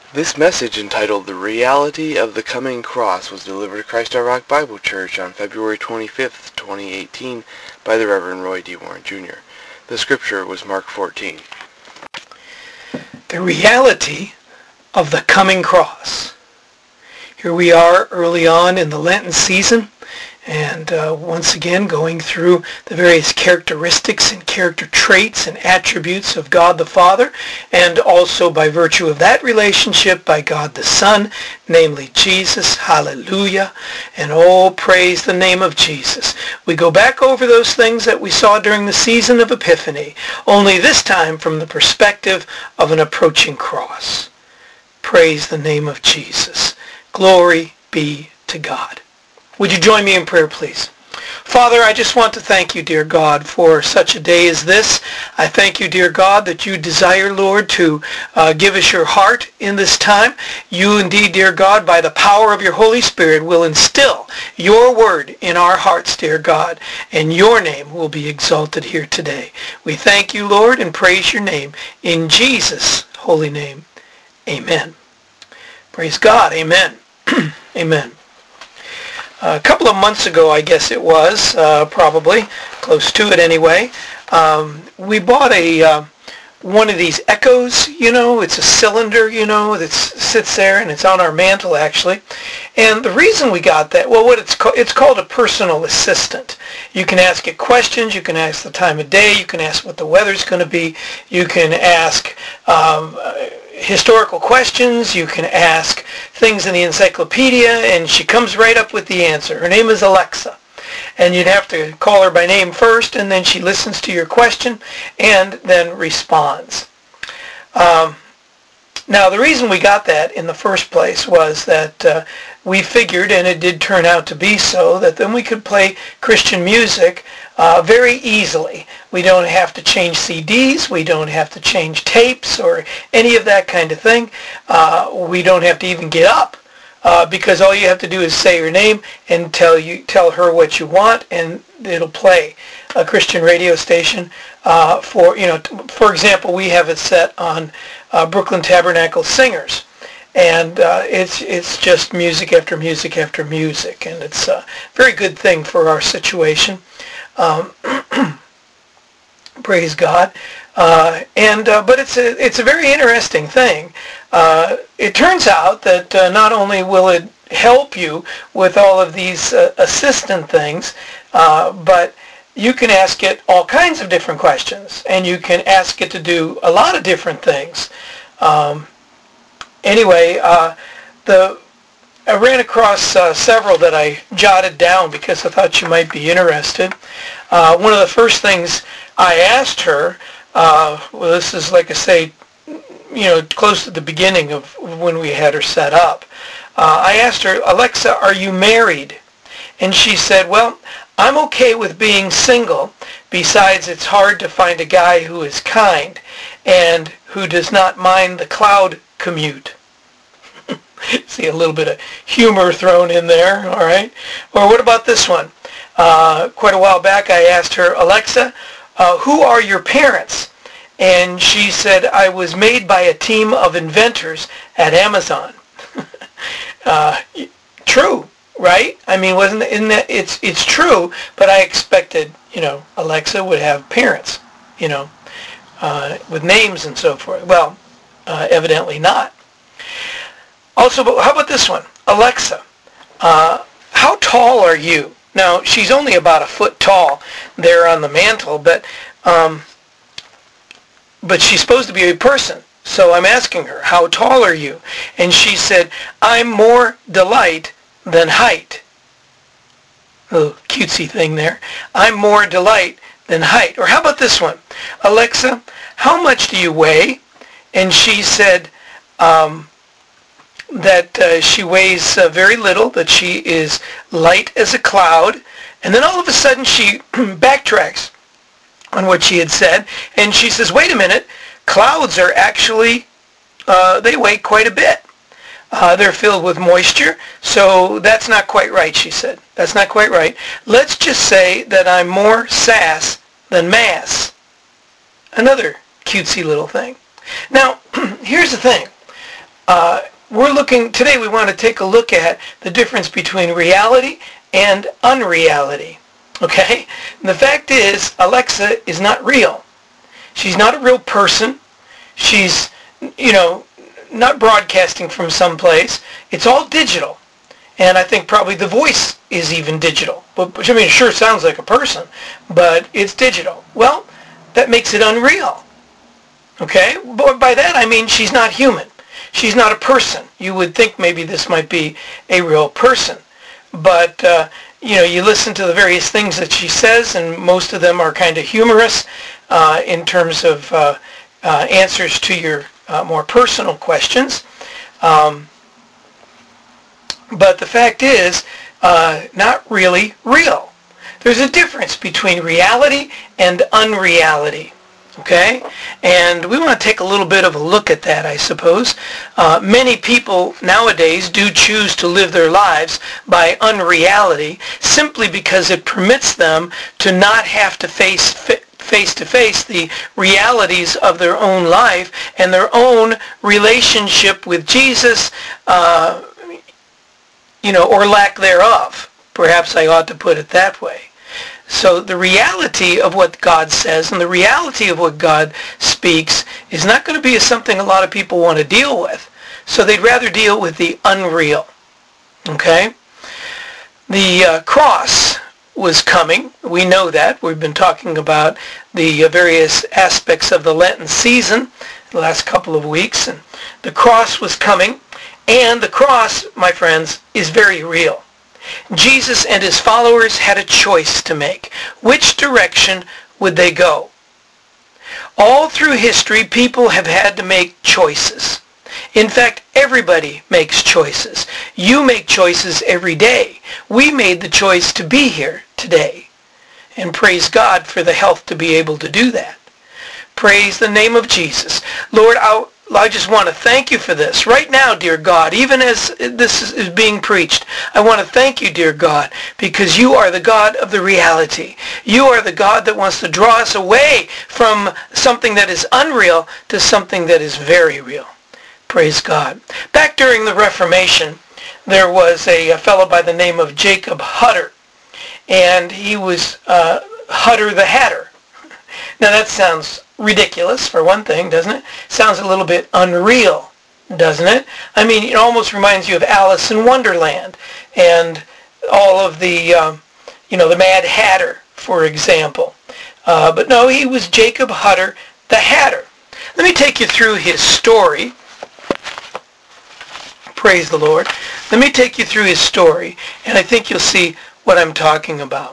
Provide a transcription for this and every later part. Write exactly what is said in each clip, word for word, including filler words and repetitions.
This message, entitled The Reality of the Coming Cross, was delivered to Christ Our Rock Bible Church on February twenty-fifth, twenty eighteen by the Reverend Roy D. Warren, Junior The scripture was Mark fourteen. The reality of the coming cross. Here we are early on in the Lenten season, and uh, once again going through the various characteristics and character traits and attributes of God the Father, and also by virtue of that relationship by God the Son, namely Jesus. Hallelujah. And oh, praise the name of Jesus. We go back over those things that we saw during the season of Epiphany, only this time from the perspective of an approaching cross. Praise the name of Jesus. Glory be to God. Would you join me in prayer, please? Father, I just want to thank you, dear God, for such a day as this. I thank you, dear God, that you desire, Lord, to uh, give us your heart in this time. You indeed, dear God, by the power of your Holy Spirit, will instill your word in our hearts, dear God, and your name will be exalted here today. We thank you, Lord, and praise your name. In Jesus' holy name, amen. Praise God, amen. Amen. A couple of months ago, I guess it was, uh, probably, close to it anyway, um, we bought a uh, one of these Echoes, you know, it's a cylinder, you know, that sits there, and it's on our mantle, actually. And the reason we got that, well, what it's, co- it's called a personal assistant. You can ask it questions, you can ask the time of day, you can ask what the weather's going to be, you can ask um, historical questions, you can ask things in the encyclopedia, and she comes right up with the answer. Her name is Alexa. And you'd have to call her by name first, and then she listens to your question and then responds. Um, now, the reason we got that in the first place was that uh, we figured, and it did turn out to be so, that then we could play Christian music uh, very easily. We don't have to change C Ds. We don't have to change tapes or any of that kind of thing. Uh, we don't have to even get up. Uh, because all you have to do is say her name and tell you tell her what you want, and it'll play a Christian radio station. Uh, for you know, t- for example, we have it set on uh, Brooklyn Tabernacle Singers, and uh, it's it's just music after music after music, and it's a very good thing for our situation. Um, praise God. Uh, and uh, but it's a it's a very interesting thing. Uh, it turns out that uh, not only will it help you with all of these uh, assistant things, uh, but you can ask it all kinds of different questions, and you can ask it to do a lot of different things. Um, anyway, uh, the I ran across uh, several that I jotted down because I thought you might be interested. Uh, one of the first things I asked her, uh, well, this is like I say, you know, close to the beginning of when we had her set up. Uh, I asked her, Alexa, are you married? And she said, well, I'm okay with being single. Besides, it's hard to find a guy who is kind and who does not mind the cloud commute. See a little bit of humor thrown in there, all right? Or what about this one? Uh, quite a while back, I asked her, Alexa, uh, who are your parents? And she said, I was made by a team of inventors at Amazon. uh, true, right? I mean, wasn't in that? It's it's true, but I expected, you know, Alexa would have parents, you know, uh, with names and so forth. Well, uh, evidently not. Also, but how about this one? Alexa, uh, how tall are you? Now, she's only about a foot tall there on the mantle, but um, but she's supposed to be a person. So I'm asking her, how tall are you? And she said, I'm more delight than height. Little cutesy thing there. I'm more delight than height. Or how about this one? Alexa, how much do you weigh? And she said um, that uh, she weighs uh, very little, that she is light as a cloud. And then all of a sudden she backtracks on what she had said, and she says, wait a minute, clouds are actually, uh, they weigh quite a bit. Uh, they're filled with moisture, so that's not quite right, she said. That's not quite right. Let's just say that I'm more sass than mass. Another cutesy little thing. Now, here's the thing. uh, we're looking, today we want to take a look at the difference between reality and unreality. Okay? And the fact is, Alexa is not real. She's not a real person. She's, you know, not broadcasting from someplace. It's all digital. And I think probably the voice is even digital. But, I mean, it sure sounds like a person, but it's digital. Well, that makes it unreal. Okay? But by that I mean she's not human. She's not a person. You would think maybe this might be a real person. But, uh, you know, you listen to the various things that she says, and most of them are kind of humorous uh, in terms of uh, uh, answers to your uh, more personal questions. Um, but the fact is, uh, not really real. There's a difference between reality and unreality. Okay? And we want to take a little bit of a look at that, I suppose. Uh, many people nowadays do choose to live their lives by unreality simply because it permits them to not have to face face-to-face the realities of their own life and their own relationship with Jesus, uh, you know, or lack thereof. Perhaps I ought to put it that way. So the reality of what God says and the reality of what God speaks is not going to be something a lot of people want to deal with. So they'd rather deal with the unreal. Okay? The uh, cross was coming. We know that. We've been talking about the uh, various aspects of the Lenten season the last couple of weeks. And the cross was coming. And the cross, my friends, is very real. Jesus and his followers had a choice to make. Which direction would they go? All through history, people have had to make choices. In fact, everybody makes choices. You make choices every day. We made the choice to be here today. And praise God for the health to be able to do that. Praise the name of Jesus. Lord, I I just want to thank you for this. Right now, dear God, even as this is being preached, I want to thank you, dear God, because you are the God of the reality. You are the God that wants to draw us away from something that is unreal to something that is very real. Praise God. Back during the Reformation, there was a, a fellow by the name of Jacob Hutter, and he was uh, Hutter the Hatter. Now that sounds ridiculous, for one thing, doesn't it? Sounds a little bit unreal, doesn't it? I mean, it almost reminds you of Alice in Wonderland and all of the, um, you know, the Mad Hatter, for example. Uh, but no, he was Jacob Hutter the Hatter. Let me take you through his story. Praise the Lord. Let me take you through his story, and I think you'll see what I'm talking about.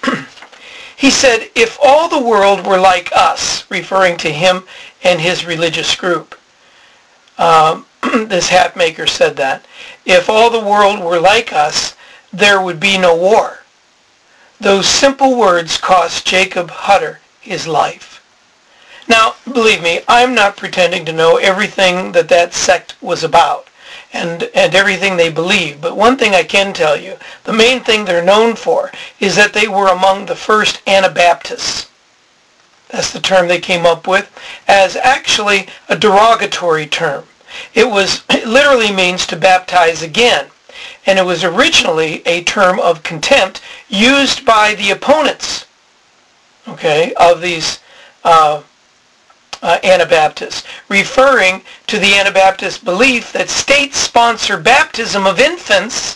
He said, if all the world were like us, referring to him and his religious group, um, this hat maker said that, if all the world were like us, there would be no war. Those simple words cost Jacob Hutter his life. Now, believe me, I'm not pretending to know everything that that sect was about and, and everything they believe. But one thing I can tell you, the main thing they're known for is that they were among the first Anabaptists. That's the term they came up with, as actually a derogatory term. It was, it literally means to baptize again. And it was originally a term of contempt used by the opponents, okay, of these uh, Uh, Anabaptists, referring to the Anabaptist belief that state-sponsored baptism of infants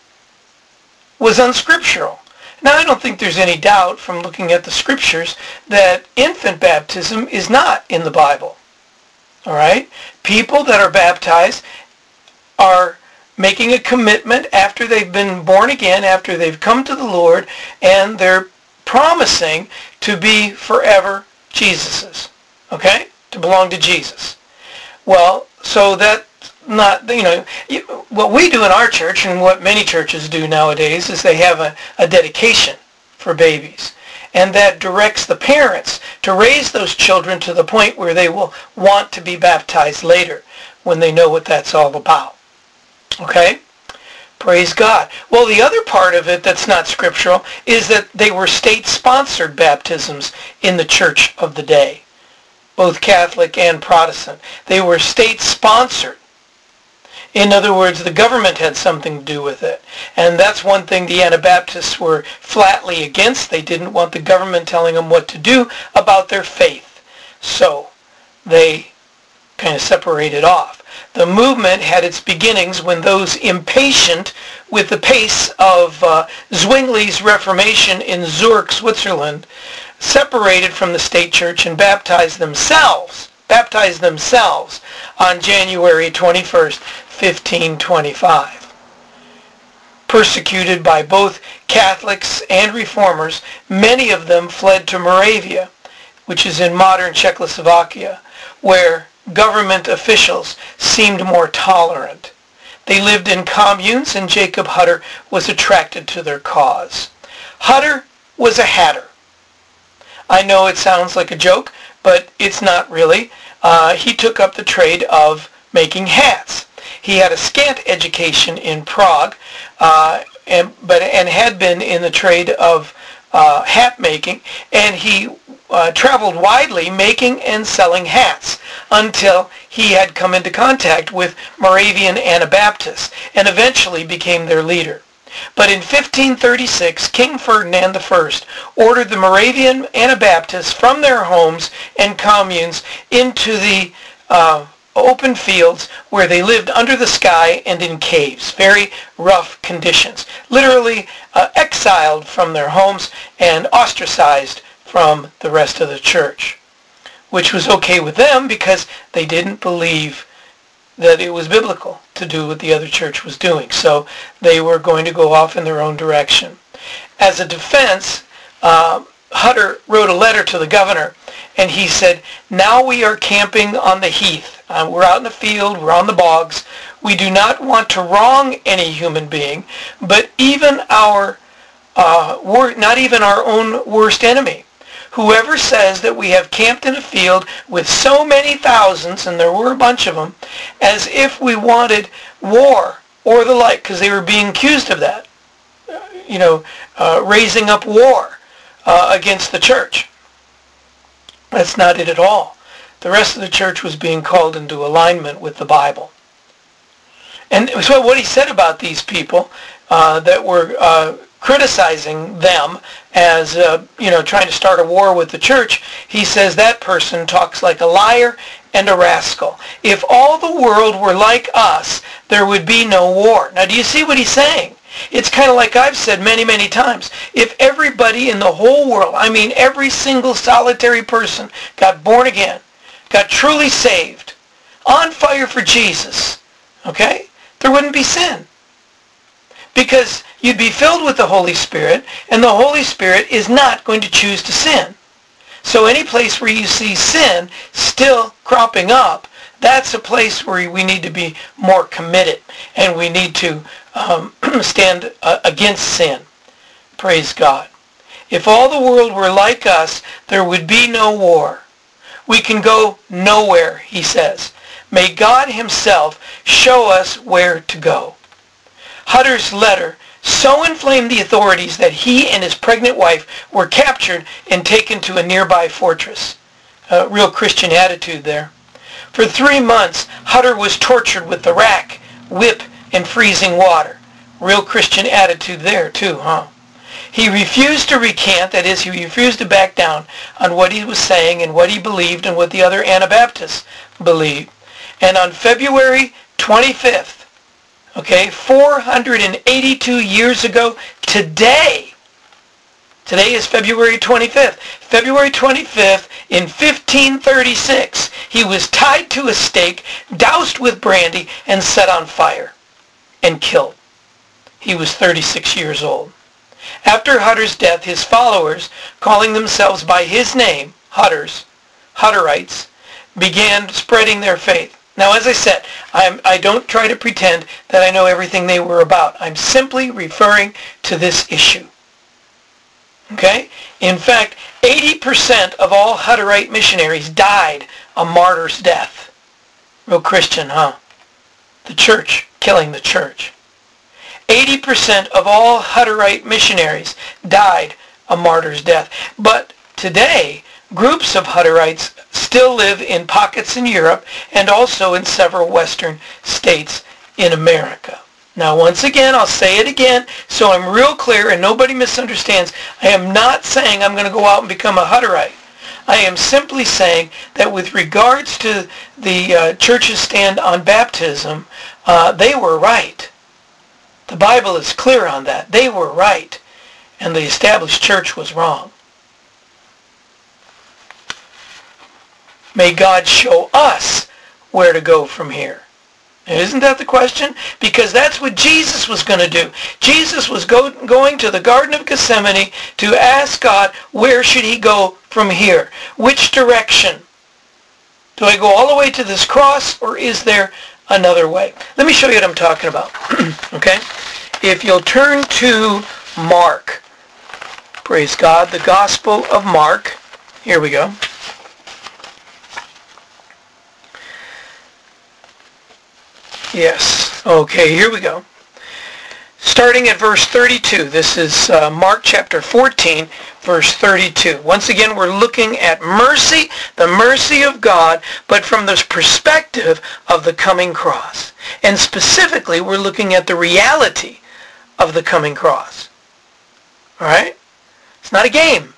was unscriptural. Now, I don't think there's any doubt from looking at the scriptures that infant baptism is not in the Bible. All right? People that are baptized are making a commitment after they've been born again, after they've come to the Lord, and they're promising to be forever Jesus's. Okay? To belong to Jesus. Well, so that's not, you know, what we do in our church and what many churches do nowadays is they have a, a dedication for babies. And that directs the parents to raise those children to the point where they will want to be baptized later when they know what that's all about. Okay? Praise God. Well, the other part of it that's not scriptural is that they were state-sponsored baptisms in the church of the day. Both Catholic and Protestant. They were state-sponsored. In other words, the government had something to do with it. And that's one thing the Anabaptists were flatly against. They didn't want the government telling them what to do about their faith. So they kind of separated off. The movement had its beginnings when those impatient with the pace of uh, Zwingli's Reformation in Zurich, Switzerland, separated from the state church and baptized themselves, baptized themselves on January twenty-first, fifteen twenty-five. Persecuted by both Catholics and Reformers, many of them fled to Moravia, which is in modern Czechoslovakia, where government officials seemed more tolerant. They lived in communes, and Jacob Hutter was attracted to their cause. Hutter was a hatter. I know it sounds like a joke, but it's not really. Uh, he took up the trade of making hats. He had a scant education in Prague, uh, and, but, and had been in the trade of uh, hat making, and he uh, traveled widely making and selling hats until he had come into contact with Moravian Anabaptists and eventually became their leader. But in fifteen thirty-six, King Ferdinand the First ordered the Moravian Anabaptists from their homes and communes into the uh, open fields where they lived under the sky and in caves, very rough conditions, literally uh, exiled from their homes and ostracized from the rest of the church, which was okay with them because they didn't believe that it was biblical to do what the other church was doing. So they were going to go off in their own direction. As a defense, uh, Hutter wrote a letter to the governor, and he said, "Now we are camping on the heath. Uh, we're out in the field, we're on the bogs. We do not want to wrong any human being, but even our, uh, wor- not even our own worst enemy. Whoever says that we have camped in a field with so many thousands," and there were a bunch of them, "as if we wanted war or the like," because they were being accused of that, you know, uh, raising up war uh, against the church. That's not it at all. The rest of the church was being called into alignment with the Bible. And so what he said about these people uh, that were uh, criticizing them as, uh, you know, trying to start a war with the church, he says that person talks like a liar and a rascal. If all the world were like us, there would be no war. Now, do you see what he's saying? It's kind of like I've said many, many times. If everybody in the whole world, I mean every single solitary person, got born again, got truly saved, on fire for Jesus, okay, there wouldn't be sin. Because you'd be filled with the Holy Spirit, and the Holy Spirit is not going to choose to sin. So any place where you see sin still cropping up, that's a place where we need to be more committed, and we need to um, stand uh, against sin. Praise God. If all the world were like us, there would be no war. We can go nowhere, he says. May God himself show us where to go. Hutter's letter so inflamed the authorities that he and his pregnant wife were captured and taken to a nearby fortress. A real Christian attitude there. For three months, Hutter was tortured with the rack, whip, and freezing water. Real Christian attitude there too, huh? He refused to recant, that is, he refused to back down on what he was saying and what he believed and what the other Anabaptists believed. And on February twenty-fifth, okay, four hundred eighty-two years ago today, today is February twenty-fifth, February twenty-fifth in fifteen thirty-six, he was tied to a stake, doused with brandy, and set on fire, and killed. He was thirty-six years old. After Hutter's death, his followers, calling themselves by his name, Hutters, Hutterites, began spreading their faith. Now, as I said, I'm, I don't try to pretend that I know everything they were about. I'm simply referring to this issue. Okay? In fact, eighty percent of all Hutterite missionaries died a martyr's death. Real Christian, huh? The church killing the church. eighty percent of all Hutterite missionaries died a martyr's death. But today, groups of Hutterites still live in pockets in Europe and also in several Western states in America. Now, once again, I'll say it again so I'm real clear and nobody misunderstands. I am not saying I'm going to go out and become a Hutterite. I am simply saying that with regards to the uh, church's stand on baptism, uh, they were right. The Bible is clear on that. They were right, and the established church was wrong. May God show us where to go from here. Isn't that the question? Because that's what Jesus was going to do. Jesus was go, going to the Garden of Gethsemane to ask God, where should he go from here? Which direction? Do I go all the way to this cross, or is there another way? Let me show you what I'm talking about. Okay? If you'll turn to Mark. Praise God. The Gospel of Mark. Here we go. Yes. Okay, here we go. Starting at verse thirty-two. This is uh, Mark chapter fourteen, verse thirty-two. Once again, we're looking at mercy, the mercy of God, but from the perspective of the coming cross. And specifically, we're looking at the reality of the coming cross. All right? It's not a game.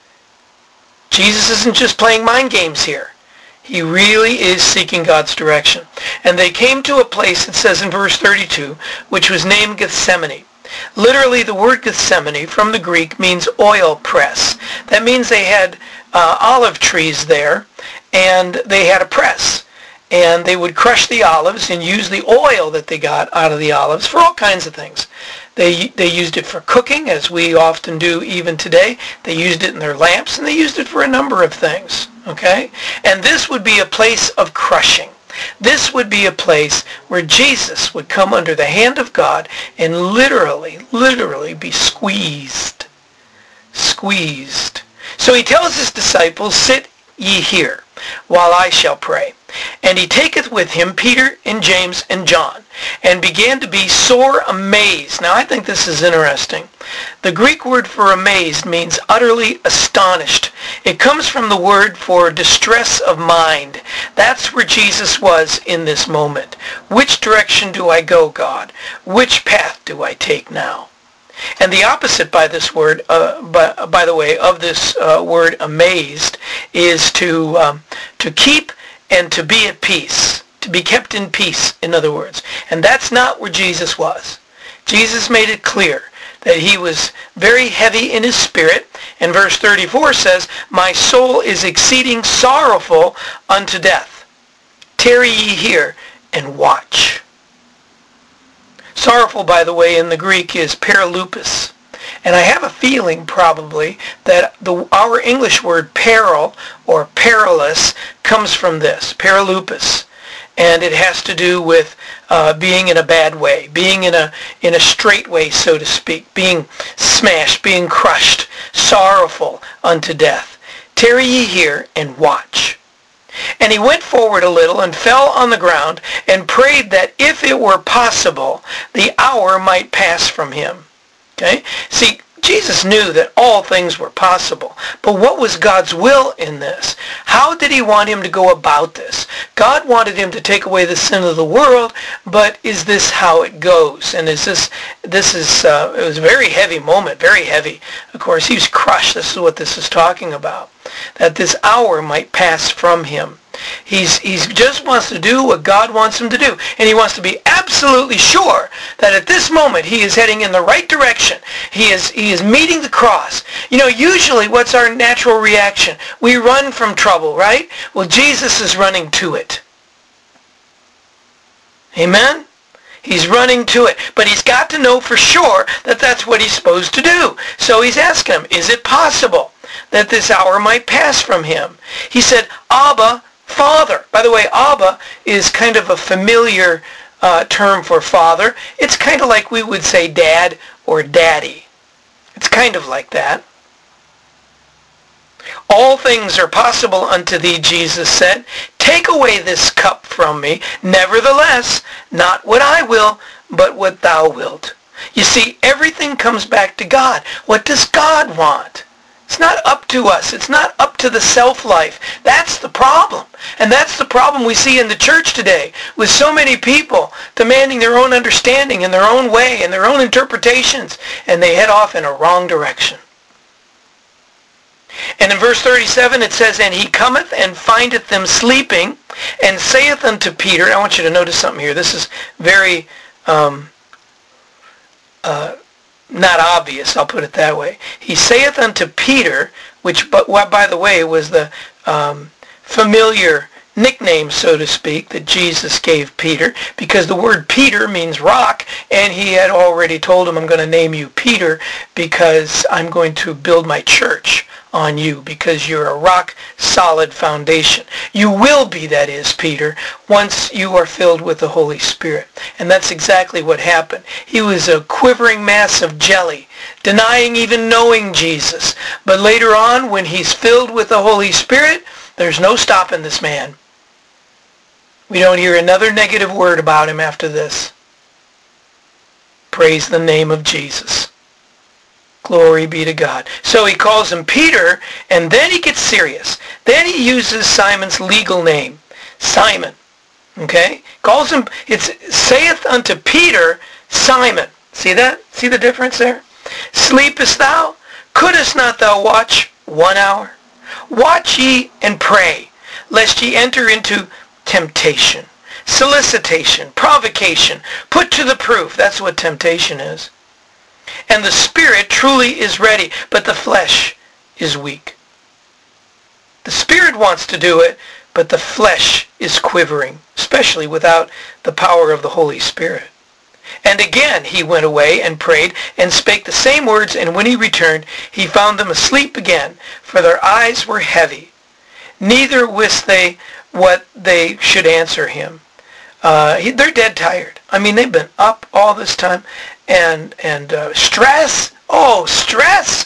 Jesus isn't just playing mind games here. He really is seeking God's direction. And they came to a place, it says in verse thirty-two, which was named Gethsemane. Literally, the word Gethsemane from the Greek means oil press. That means they had uh, olive trees there, and they had a press. And they would crush the olives and use the oil that they got out of the olives for all kinds of things. They they used it for cooking, as we often do even today. They used it in their lamps, and they used it for a number of things. Okay? And this would be a place of crushing. This would be a place where Jesus would come under the hand of God and literally, literally be squeezed. Squeezed. So he tells his disciples, sit ye here, while I shall pray. And he taketh with him Peter and James and John, and began to be sore amazed. Now I think this is interesting. The Greek word for amazed means utterly astonished. It comes from the word for distress of mind. That's where Jesus was in this moment. Which direction do I go, God? Which path do I take now? And the opposite by this word, uh, by, by the way, of this uh, word amazed is to um, to keep and to be at peace, to be kept in peace, in other words. And that's not where Jesus was. Jesus made it clear that he was very heavy in his spirit. And verse thirty-four says, my soul is exceeding sorrowful unto death. Tarry ye here and watch. Sorrowful, by the way, in the Greek is paralupus. And I have a feeling probably that the, our English word peril or perilous comes from this, paralupus. And it has to do with uh, being in a bad way, being in a in a straight way, so to speak, being smashed, being crushed, sorrowful unto death. Tarry ye here and watch. And he went forward a little and fell on the ground and prayed that if it were possible, the hour might pass from him. Okay? See, Jesus knew that all things were possible. But what was God's will in this? How did he want him to go about this? God wanted him to take away the sin of the world, but is this how it goes? And is this, this is, uh, it was a very heavy moment, very heavy. Of course, he was crushed. This is what this is talking about. That this hour might pass from him. He's he just wants to do what God wants him to do. And he wants to be absolutely sure that at this moment he is heading in the right direction. He is he is meeting the cross. You know, usually what's our natural reaction? We run from trouble, right? Well, Jesus is running to it. Amen? He's running to it. But he's got to know for sure that that's what he's supposed to do. So he's asking him, is it possible that this hour might pass from him? He said, Abba, Father. By the way, Abba is kind of a familiar uh, term for father. It's kind of like we would say dad or daddy. It's kind of like that. All things are possible unto thee, Jesus said. Take away this cup from me. Nevertheless, not what I will, but what thou wilt. You see, everything comes back to God. What does God want? It's not up to us. It's not up to the self-life. That's the problem. And that's the problem we see in the church today, with so many people demanding their own understanding and their own way and their own interpretations, and they head off in a wrong direction. And in verse thirty-seven it says, "And he cometh and findeth them sleeping, and saith unto Peter," I want you to notice something here. This is very um, uh, not obvious, I'll put it that way. "He saith unto Peter," which, but by the way, was the um, familiar nickname, so to speak, that Jesus gave Peter, because the word Peter means rock, and he had already told him, "I'm going to name you Peter because I'm going to build my church on you, because you're a rock solid foundation." You will be, that is, Peter, once you are filled with the Holy Spirit. And that's exactly what happened. He was a quivering mass of jelly, denying even knowing Jesus. But later on, when he's filled with the Holy Spirit, there's no stopping this man. We don't hear another negative word about him after this. Praise the name of Jesus. Glory be to God. So he calls him Peter, and then he gets serious. Then he uses Simon's legal name, Simon. Okay? Calls him, it's saith unto Peter, Simon. See that? See the difference there? "Sleepest thou? Couldest not thou watch one hour? Watch ye and pray, lest ye enter into temptation." Solicitation, provocation, put to the proof. That's what temptation is. "And the spirit truly is ready, but the flesh is weak." The spirit wants to do it, but the flesh is quivering, especially without the power of the Holy Spirit. "And again he went away and prayed and spake the same words, and when he returned, he found them asleep again, for their eyes were heavy. Neither wist they what they should answer him." Uh, he, they're dead tired. I mean, they've been up all this time. And and uh, stress. Oh, stress.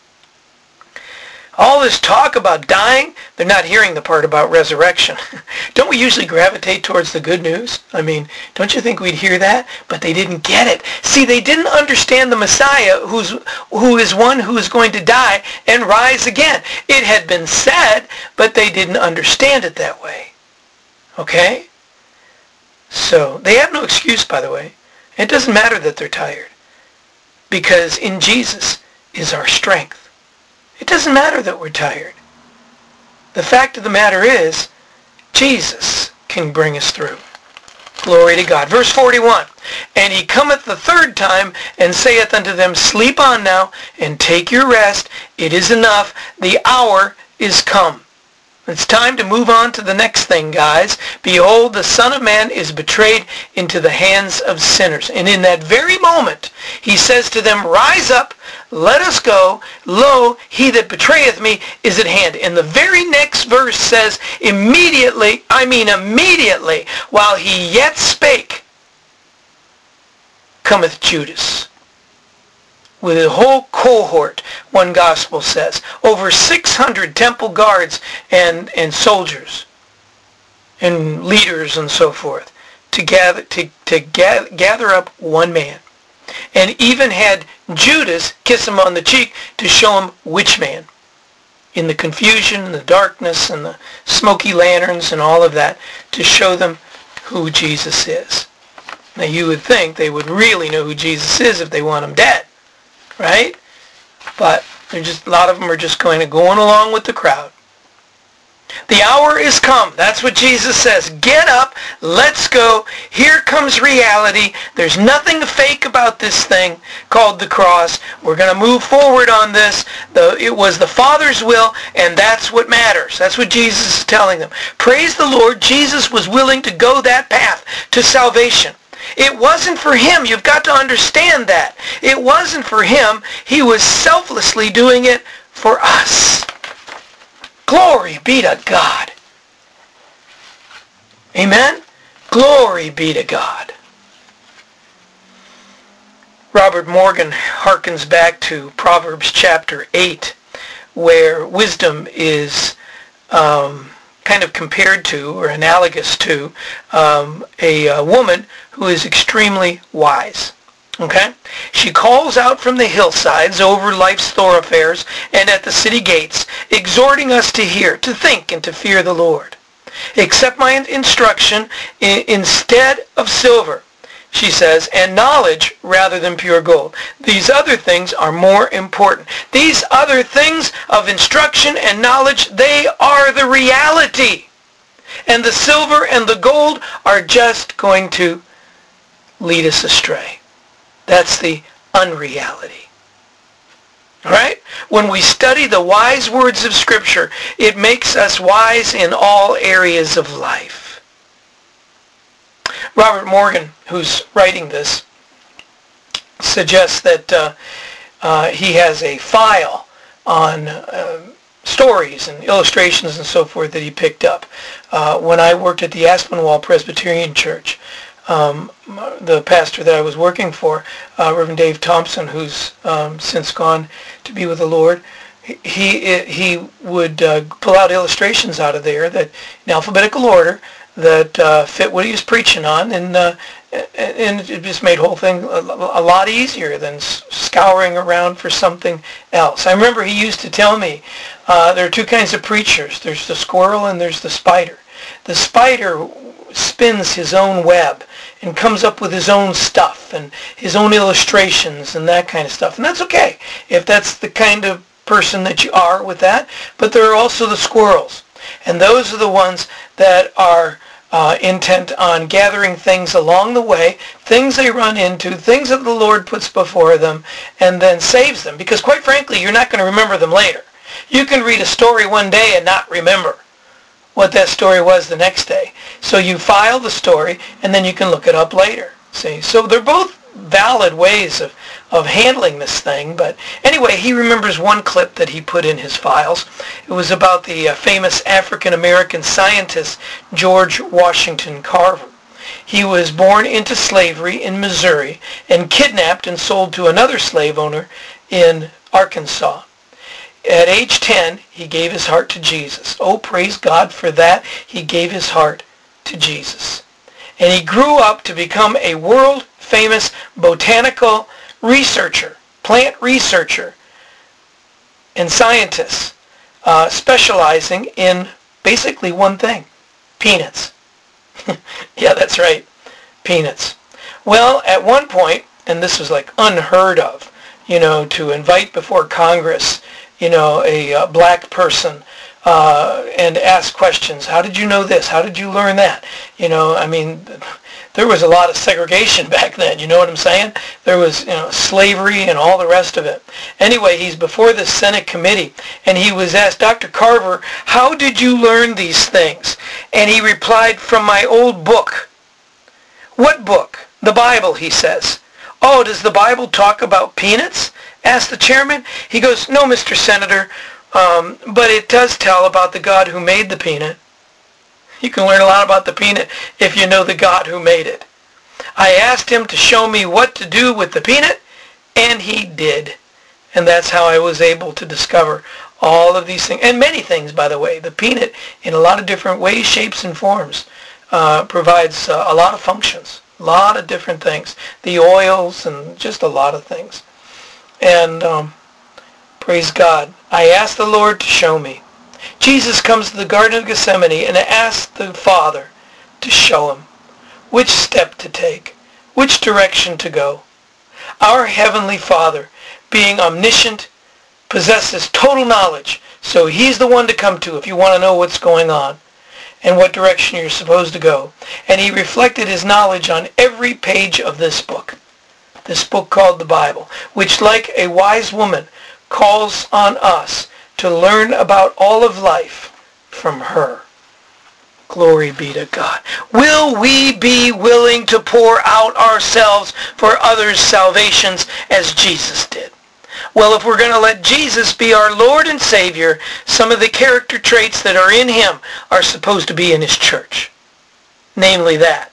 All this talk about dying, they're not hearing the part about resurrection. Don't we usually gravitate towards the good news? I mean, don't you think we'd hear that? But they didn't get it. See, they didn't understand the Messiah, who's who is one who is going to die and rise again. It had been said, but they didn't understand it that way. Okay? So, they have no excuse, by the way. It doesn't matter that they're tired, because in Jesus is our strength. It doesn't matter that we're tired. The fact of the matter is, Jesus can bring us through. Glory to God. Verse forty-one, "And he cometh the third time, and saith unto them, Sleep on now, and take your rest. It is enough. The hour is come." It's time to move on to the next thing, guys. "Behold, the Son of Man is betrayed into the hands of sinners." And in that very moment, he says to them, "Rise up, let us go. Lo, he that betrayeth me is at hand." And the very next verse says, immediately, I mean immediately, while he yet spake, cometh Judas, with a whole cohort, one gospel says, over six hundred temple guards and, and soldiers and leaders and so forth, to gather to, to gather, gather up one man. And even had Judas kiss him on the cheek to show him which man. In the confusion and the darkness and the smoky lanterns and all of that, to show them who Jesus is. Now you would think they would really know who Jesus is if they want him dead. Right? But they're just, a lot of them are just going to going along with the crowd. The hour is come. That's what Jesus says. Get up. Let's go. Here comes reality. There's nothing fake about this thing called the cross. We're going to move forward on this. The, it was the Father's will, and that's what matters. That's what Jesus is telling them. Praise the Lord. Jesus was willing to go that path to salvation. It wasn't for him. You've got to understand that. It wasn't for him. He was selflessly doing it for us. Glory be to God. Amen? Glory be to God. Robert Morgan harkens back to Proverbs chapter eight, where wisdom is um, kind of compared to, or analogous to, um, a, a woman who is extremely wise. Okay? She calls out from the hillsides over life's thoroughfares and at the city gates, exhorting us to hear, to think, and to fear the Lord. Accept my instruction instead of silver, she says, and knowledge rather than pure gold. These other things are more important. These other things of instruction and knowledge, they are the reality. And the silver and the gold are just going to lead us astray. That's the unreality. All right? When we study the wise words of Scripture, it makes us wise in all areas of life. Robert Morgan, who's writing this, suggests that uh, uh, he has a file on uh, stories and illustrations and so forth that he picked up. Uh, when I worked at the Aspinwall Presbyterian Church, um, the pastor that I was working for, uh, Reverend Dave Thompson, who's um, since gone to be with the Lord, he he would uh, pull out illustrations out of there that in alphabetical order that uh, fit what he was preaching on, and uh, and it just made the whole thing a, a lot easier than scouring around for something else. I remember he used to tell me uh, there are two kinds of preachers. There's the squirrel and there's the spider. The spider spins his own web and comes up with his own stuff and his own illustrations and that kind of stuff. And that's okay if that's the kind of person that you are with that. But there are also the squirrels. And those are the ones that are uh, intent on gathering things along the way, things they run into, things that the Lord puts before them, and then saves them. Because quite frankly, you're not going to remember them later. You can read a story one day and not remember what that story was the next day. So you file the story, and then you can look it up later. See, so they're both valid ways of, of handling this thing. But anyway, he remembers one clip that he put in his files. It was about the uh, famous African-American scientist George Washington Carver. He was born into slavery in Missouri and kidnapped and sold to another slave owner in Arkansas. At age ten, he gave his heart to Jesus. Oh, praise God for that. He gave his heart to Jesus. And he grew up to become a world-famous botanical researcher, plant researcher, and scientist, uh, specializing in basically one thing, peanuts. Yeah, that's right, peanuts. Well, at one point, and this was like unheard of, you know, to invite before Congress, you know, a uh, black person uh, and ask questions. How did you know this? How did you learn that? You know, I mean, there was a lot of segregation back then. You know what I'm saying? There was, you know, slavery and all the rest of it. Anyway, he's before the Senate committee, and he was asked, Doctor Carver, how did you learn these things? And he replied, from my old book. What book? The Bible, he says. Oh, does the Bible talk about peanuts? Asked the chairman. He goes, no, Mister Senator, um, but it does tell about the God who made the peanut. You can learn a lot about the peanut if you know the God who made it. I asked him to show me what to do with the peanut, and he did. And that's how I was able to discover all of these things, and many things, by the way. The peanut, in a lot of different ways, shapes, and forms, uh, provides uh, a lot of functions, a lot of different things. The oils and just a lot of things. And um, praise God, I asked the Lord to show me. Jesus comes to the Garden of Gethsemane and asks the Father to show him which step to take, which direction to go. Our Heavenly Father, being omniscient, possesses total knowledge, so he's the one to come to if you want to know what's going on and what direction you're supposed to go. And he reflected his knowledge on every page of this book. This book called the Bible, which like a wise woman calls on us to learn about all of life from her. Glory be to God. Will we be willing to pour out ourselves for others' salvations as Jesus did? Well, if we're going to let Jesus be our Lord and Savior, some of the character traits that are in him are supposed to be in his church. Namely that.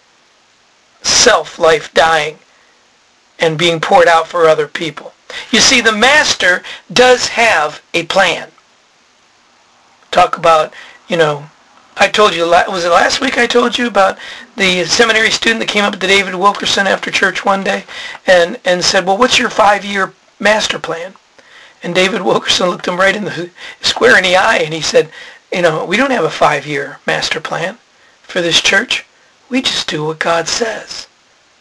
Self-life dying and being poured out for other people. You see, the Master does have a plan. Talk about, you know, I told you, was it last week I told you about the seminary student that came up to David Wilkerson after church one day and, and said, well, what's your five-year master plan? And David Wilkerson looked him right in the square in the eye and he said, you know, we don't have a five-year master plan for this church. We just do what God says.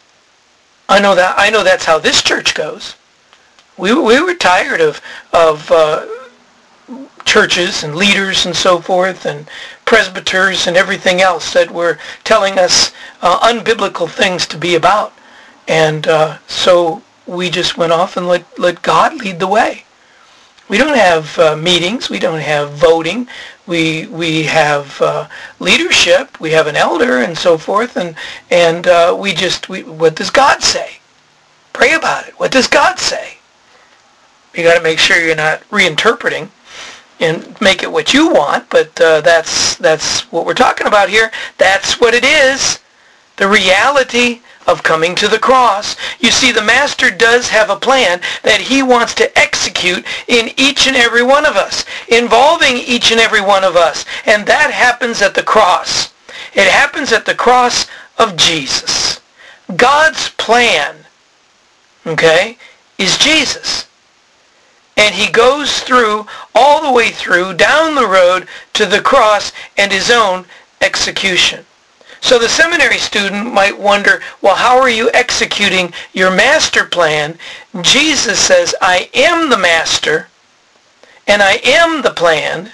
I know that. I know that's how this church goes. We we were tired of of uh, churches and leaders and so forth and presbyters and everything else that were telling us uh, unbiblical things to be about, and uh, so we just went off and let let God lead the way. We don't have uh, meetings. We don't have voting. We we have uh, leadership. We have an elder and so forth. And and uh, we just we, what does God say? Pray about it. What does God say? You got to make sure you're not reinterpreting and make it what you want. But uh, that's that's what we're talking about here. That's what it is. The reality of coming to the cross. You see, the Master does have a plan that he wants to execute in each and every one of us, involving each and every one of us. And that happens at the cross. It happens at the cross of Jesus. God's plan, okay, is Jesus. And he goes through, all the way through, down the road to the cross and his own execution. So the seminary student might wonder, well, how are you executing your master plan? Jesus says, I am the master, and I am the plan,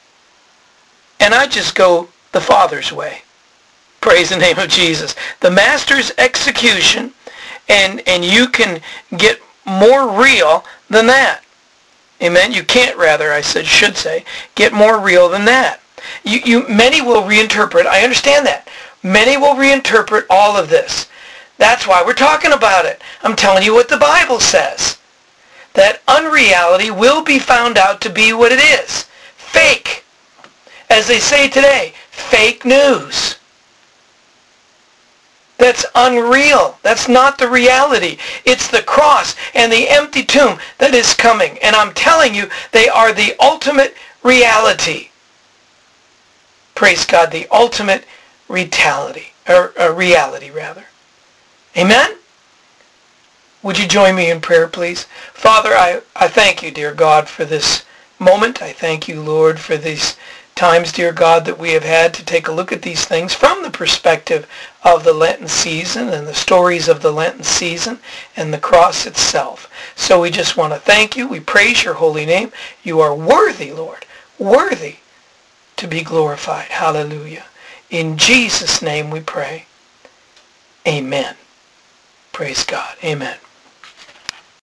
and I just go the Father's way. Praise the name of Jesus. The master's execution, and, and you can get more real than that. Amen? You can't, rather, I said, should say, get more real than that. You, you, many will reinterpret. I understand that. Many will reinterpret all of this. That's why we're talking about it. I'm telling you what the Bible says. That unreality will be found out to be what it is. Fake. As they say today, fake news. That's unreal. That's not the reality. It's the cross and the empty tomb that is coming. And I'm telling you, they are the ultimate reality. Praise God, the ultimate reality, or, or reality rather. Amen? Would you join me in prayer, please? Father, I, I thank you, dear God, for this moment. I thank you, Lord, for these times, dear God, that we have had to take a look at these things from the perspective of the Lenten season and the stories of the Lenten season and the cross itself. So we just want to thank you. We praise your holy name. You are worthy, Lord, worthy to be glorified. Hallelujah. In Jesus' name we pray. Amen. Praise God. Amen.